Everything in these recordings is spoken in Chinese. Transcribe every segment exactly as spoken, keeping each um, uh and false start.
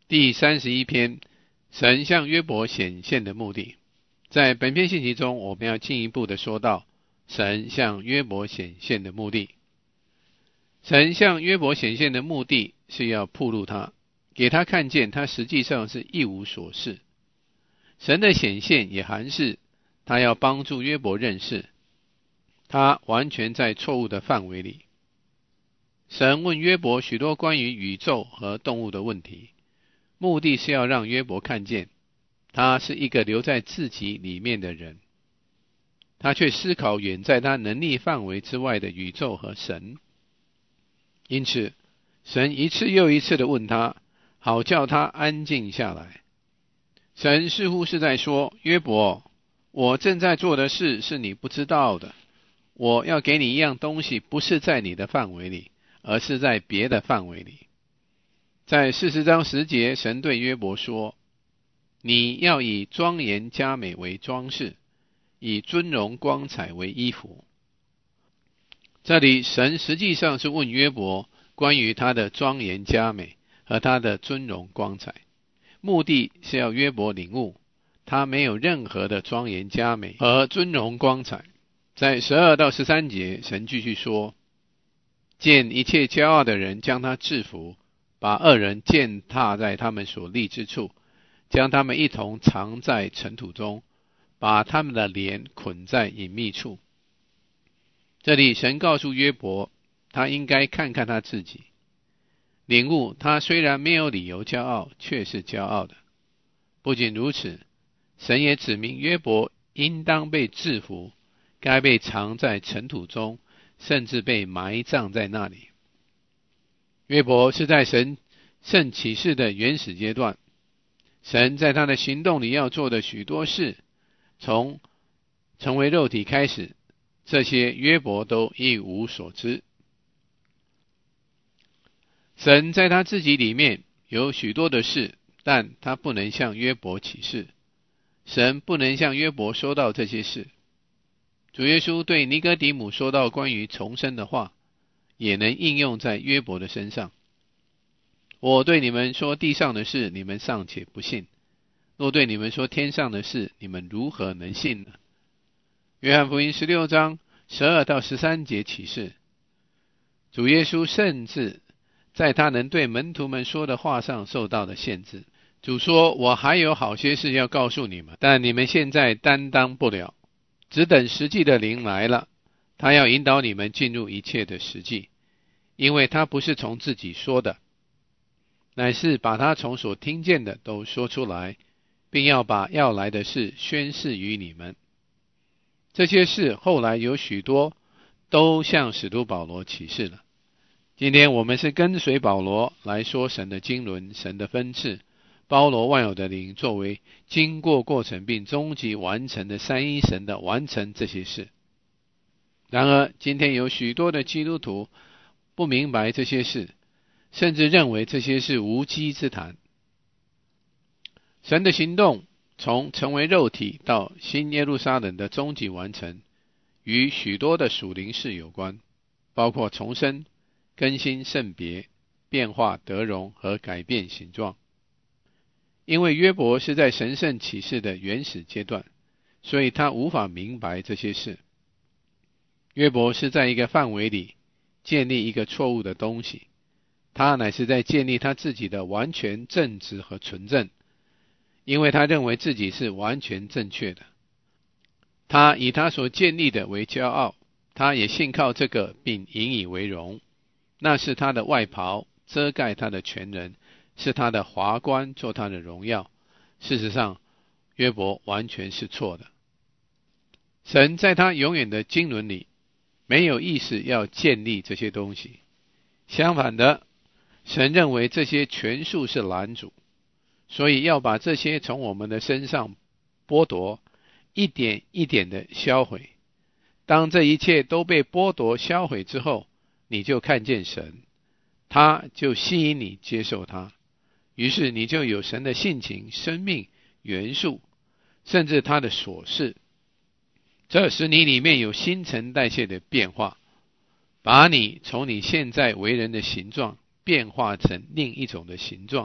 第三十一篇，神向约伯显现的目的。在本篇信息中，我们要进一步的说到神向约伯显现的目的。神向约伯显现的目的是要暴露他，给他看见他实际上是一无所事。神的显现也含示他要帮助约伯认识他完全在错误的范围里。神问约伯许多关于宇宙和动物的问题，目的是要让约伯看见他是一个留在自己里面的人，他却思考远在他能力范围之外的宇宙和神。因此神一次又一次地问他，好叫他安静下来。神似乎是在说，约伯，我正在做的事是你不知道的，我要给你一样东西，不是在你的范围里，而是在别的范围里。在四十章十节，神对约伯说，你要以庄严佳美为装饰，以尊荣光彩为衣服。这里神实际上是问约伯关于他的庄严佳美和他的尊荣光彩，目的是要约伯领悟他没有任何的庄严佳美和尊荣光彩。在十二到十三节，神继续说，见一切骄傲的人将他制服，把恶人践踏在他们所立之处，将他们一同藏在尘土中，把他们的脸捆在隐秘处。这里神告诉约伯，他应该看看他自己，领悟他虽然没有理由骄傲，却是骄傲的。不仅如此，神也指明约伯应当被制服，该被藏在尘土中，甚至被埋葬在那里。约伯是在神圣启示的原始阶段，神在他的行动里要做的许多事，从成为肉体开始，这些约伯都一无所知。神在他自己里面有许多的事，但他不能向约伯启示，神不能向约伯说到这些事。主耶稣对尼哥底母说到关于重生的话，也能应用在约伯的身上。我对你们说地上的事，你们尚且不信，若对你们说天上的事，你们如何能信呢？约翰福音十六章十二到十三节启示，主耶稣甚至在他能对门徒们说的话上受到了限制。主说，我还有好些事要告诉你们，但你们现在担当不了，只等实际的灵来了，他要引导你们进入一切的实际，因为他不是从自己说的，乃是把他从所听见的都说出来，并要把要来的事宣示于你们。这些事后来有许多都向使徒保罗启示了。今天我们是跟随保罗来说神的经纶，神的分赐，包罗万有的灵作为经过过程并终极完成的三一神的完成这些事。然而今天有许多的基督徒不明白这些事，甚至认为这些是无稽之谈。神的行动从成为肉体到新耶路撒冷的终极完成，与许多的属灵事有关，包括重生、更新圣别、变化得荣和改变形状。因为约伯是在神圣启示的原始阶段，所以他无法明白这些事。约伯是在一个范围里建立一个错误的东西，他乃是在建立他自己的完全正直和纯正，因为他认为自己是完全正确的。他以他所建立的为骄傲，他也信靠这个并引以为荣。那是他的外袍，遮盖他的全人，是他的华冠，做他的荣耀。事实上，约伯完全是错的。神在他永远的经纶里没有意识要建立这些东西，相反的，神认为这些全数是拦阻，所以要把这些从我们的身上剥夺，一点一点的销毁。当这一切都被剥夺销毁之后，你就看见神，他就吸引你接受他，于是你就有神的性情、生命、元素，甚至他的所事。这使你里面有新陈代谢的变化，把你从你现在为人的形状变化成另一种的形状，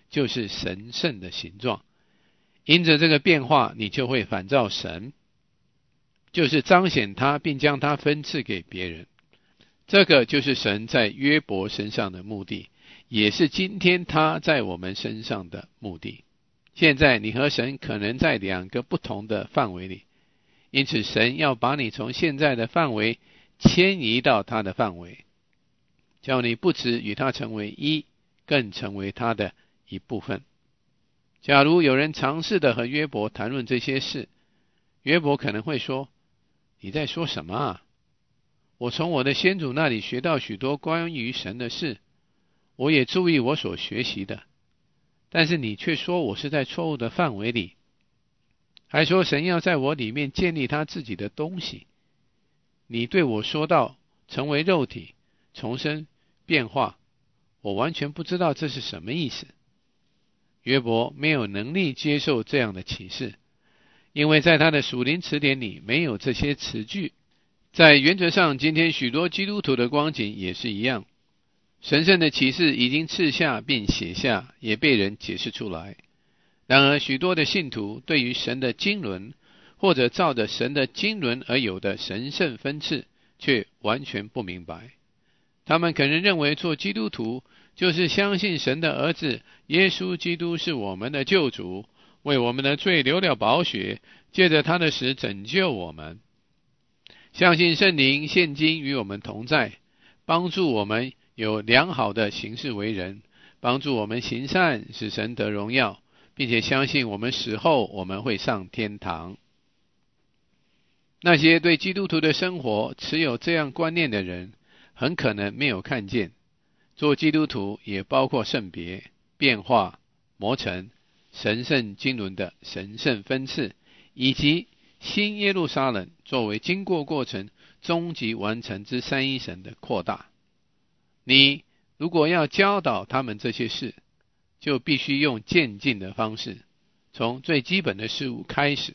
就是神圣的形状。因着这个变化，你就会反照神，就是彰显他并将他分赐给别人。这个就是神在约伯身上的目的，也是今天他在我们身上的目的。现在你和神可能在两个不同的范围里，因此神要把你从现在的范围迁移到他的范围，叫你不只与他成为一，更成为他的一部分。假如有人尝试的和约伯谈论这些事，约伯可能会说，你在说什么啊？我从我的先祖那里学到许多关于神的事，我也注意我所学习的，但是你却说我是在错误的范围里，还说神要在我里面建立他自己的东西。你对我说到成为肉体、重生、变化，我完全不知道这是什么意思。约伯没有能力接受这样的启示，因为在他的属灵词典里没有这些词句。在原则上，今天许多基督徒的光景也是一样，神圣的启示已经赐下并写下，也被人解释出来。然而许多的信徒对于神的经纶，或者照着神的经纶而有的神圣分赐，却完全不明白。他们可能认为做基督徒就是相信神的儿子耶稣基督是我们的救主，为我们的罪流了宝血，借着他的死拯救我们。相信圣灵现今与我们同在，帮助我们有良好的行事为人，帮助我们行善，使神得荣耀，并且相信我们死后我们会上天堂。那些对基督徒的生活持有这样观念的人，很可能没有看见做基督徒也包括圣别、变化、磨成、神圣经纶的神圣分赐，以及新耶路撒冷作为经过过程终极完成之三一神的扩大。你如果要教导他们这些事，就必须用渐进的方式，从最基本的事物开始。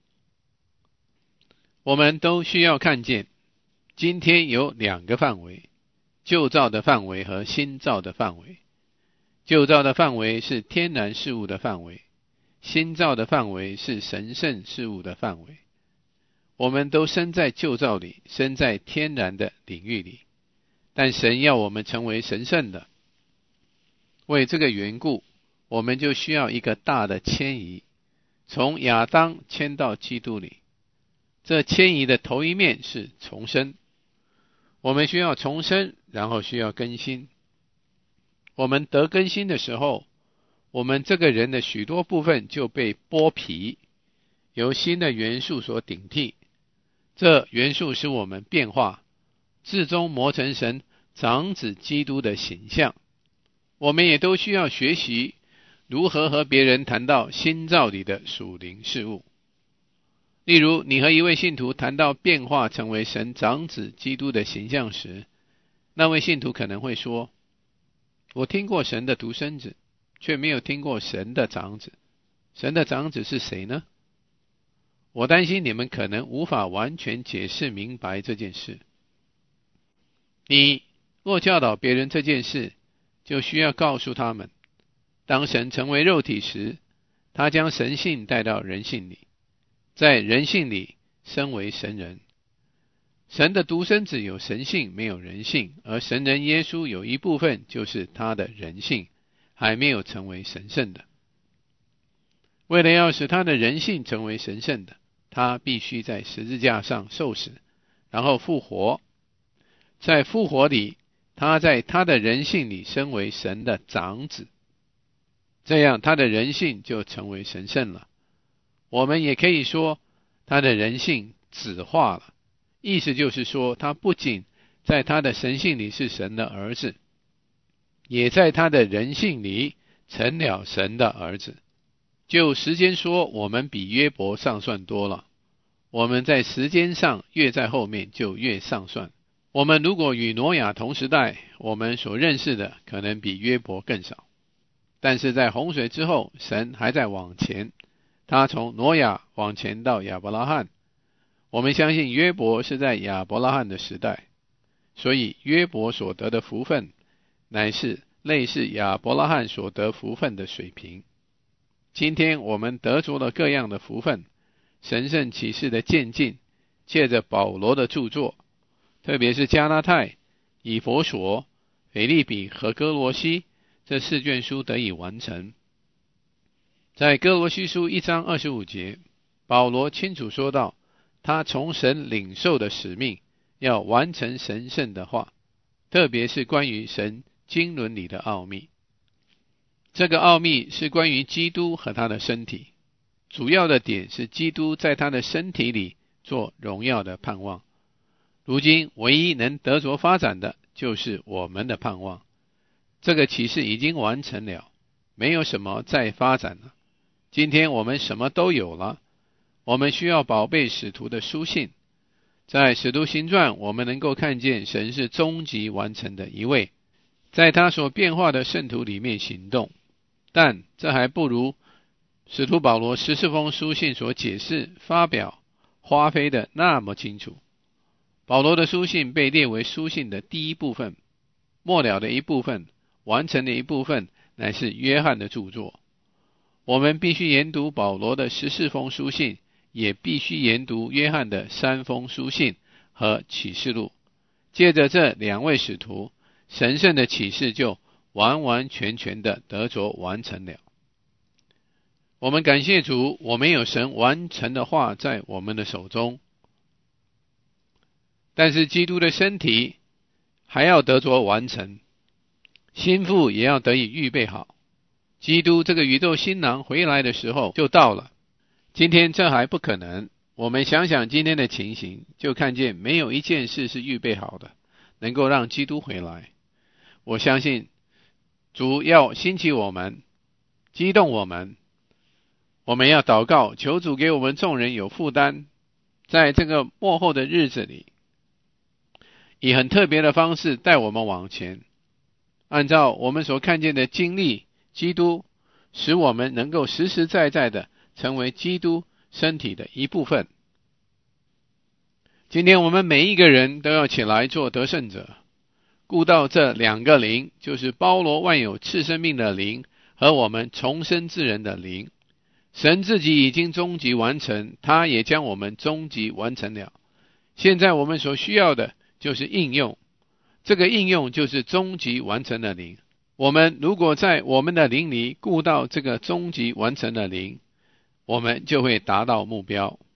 我们都需要看见，今天有两个范围，旧造的范围和新造的范围。旧造的范围是天然事物的范围，新造的范围是神圣事物的范围。我们都身在旧造里，身在天然的领域里，但神要我们成为神圣的。为这个缘故，我们就需要一个大的迁移，从亚当迁到基督里。这迁移的头一面是重生，我们需要重生，然后需要更新。我们得更新的时候，我们这个人的许多部分就被剥皮，由新的元素所顶替。这元素使我们变化，至终磨成神长子基督的形象。我们也都需要学习如何和别人谈到新造里的属灵事物。例如，你和一位信徒谈到变化成为神长子基督的形象时，那位信徒可能会说，我听过神的独生子，却没有听过神的长子。神的长子是谁呢？我担心你们可能无法完全解释明白这件事。你若教导别人这件事，就需要告诉他们，当神成为肉体时，他将神性带到人性里，在人性里身为神人。神的独生子有神性，没有人性，而神人耶稣有一部分就是他的人性，还没有成为神圣的。为了要使他的人性成为神圣的，他必须在十字架上受死，然后复活。在复活里，他在他的人性里身为神的长子，这样他的人性就成为神圣了。我们也可以说，他的人性子化了，意思就是说，他不仅在他的神性里是神的儿子，也在他的人性里成了神的儿子。就时间说，我们比约伯上算多了。我们在时间上越在后面，就越上算。我们如果与挪亚同时代，我们所认识的可能比约伯更少。但是在洪水之后，神还在往前，他从挪亚往前到亚伯拉罕。我们相信约伯是在亚伯拉罕的时代，所以约伯所得的福分乃是类似亚伯拉罕所得福分的水平。今天我们得着了各样的福分，神圣启示的渐进，借着保罗的著作，特别是加拉太、以弗所、腓立比和哥罗西这四卷书得以完成。在哥罗西书一章二十五节，保罗清楚说到，他从神领受的使命，要完成神圣的话，特别是关于神经纶里的奥秘。这个奥秘是关于基督和他的身体，主要的点是基督在他的身体里做荣耀的盼望。如今唯一能得着发展的就是我们的盼望。这个启示已经完成了，没有什么再发展了。今天我们什么都有了，我们需要宝贝使徒的书信。在使徒行传，我们能够看见神是终极完成的一位，在他所变化的圣徒里面行动。但这还不如使徒保罗十四封书信所解释、发表、发挥的那么清楚。保罗的书信被列为书信的第一部分，末了的一部分，完成的一部分乃是约翰的著作。我们必须研读保罗的十四封书信，也必须研读约翰的三封书信和启示录。借着这两位使徒，神圣的启示就完完全全的得着完成了。我们感谢主，我们有神完成的话在我们的手中。但是基督的身体还要得着完成，心腹也要得以预备好。基督这个宇宙新郎回来的时候就到了。今天这还不可能。我们想想今天的情形，就看见没有一件事是预备好的，能够让基督回来。我相信主要兴起我们，激动我们，我们要祷告，求主给我们众人有负担，在这个末后的日子里，以很特别的方式带我们往前，按照我们所看见的经历，基督使我们能够实实在在的成为基督身体的一部分。今天我们每一个人都要起来做得胜者，顾到这两个灵，就是包罗万有赐生命的灵和我们重生之人的灵。神自己已经终极完成，他也将我们终极完成了。现在我们所需要的就是应用，这个应用就是终极完成的灵。我们如果在我们的灵里顾到这个终极完成的灵，我们就会达到目标。